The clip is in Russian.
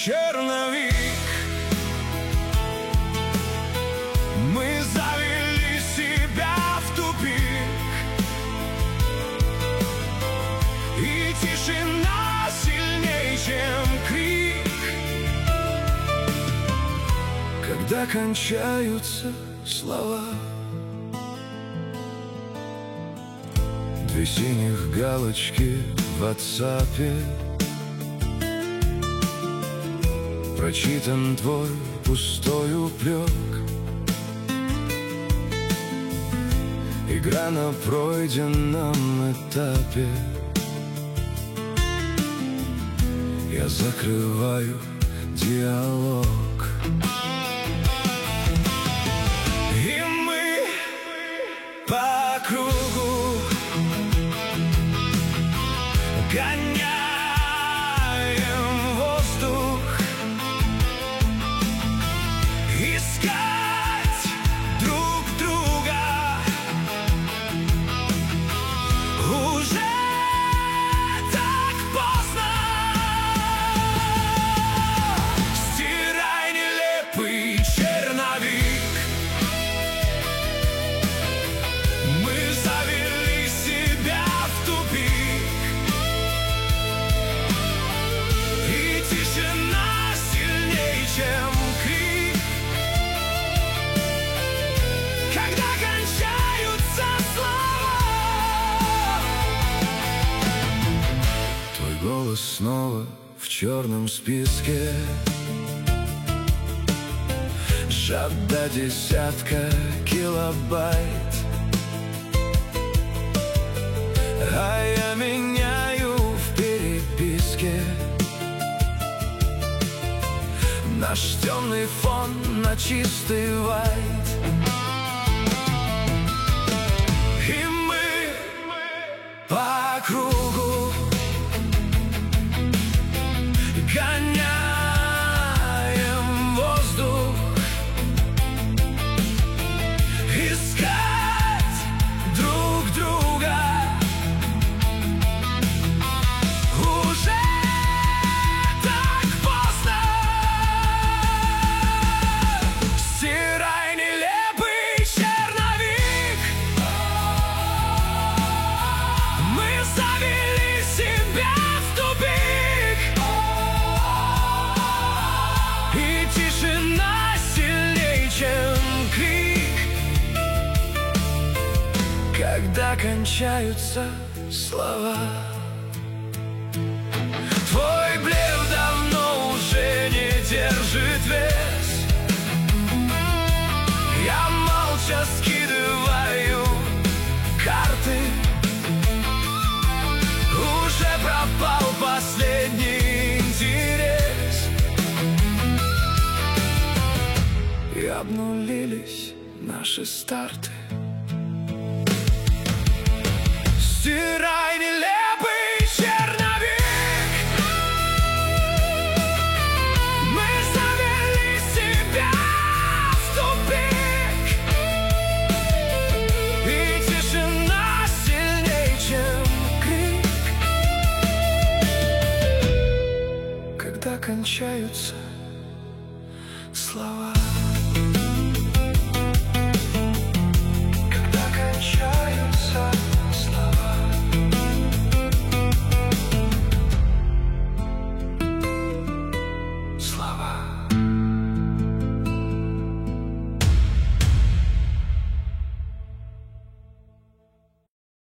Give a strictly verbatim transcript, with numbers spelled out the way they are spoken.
черновик. Мы завели себя в тупик, и тишина сильнее, чем крик. Когда кончаются слова, две синих галочки в ватсапе, прочитан твой пустой упрек, игра на пройденном этапе. Я закрываю диалог, и мы по кругу гоняем воздух, искать друг друга. Уже так поздно. Стирай нелепый черновик. Мы завели себя в тупик, и тишина сильнее, чем крик. Когда кончаются слова, твой голос снова в черном списке, сжат до десятка килобайт. А я меняю в переписке наш темный фон на чистый вайт. И мы по кругу гоняем воздух, искать друг друга. Уже так поздно. Стирай нелепый черновик. Мы завели себя в тупик, и тишина сильнее, чем крик. Когда кончаются слова, твой блеф давно уже не держит вес. Я молча скидываю карты, уже пропал последний интерес, и обнулились наши старты. Стирай нелепый черновик. Мы завели себя в тупик, и тишина сильнее, чем крик. Когда кончаются слова.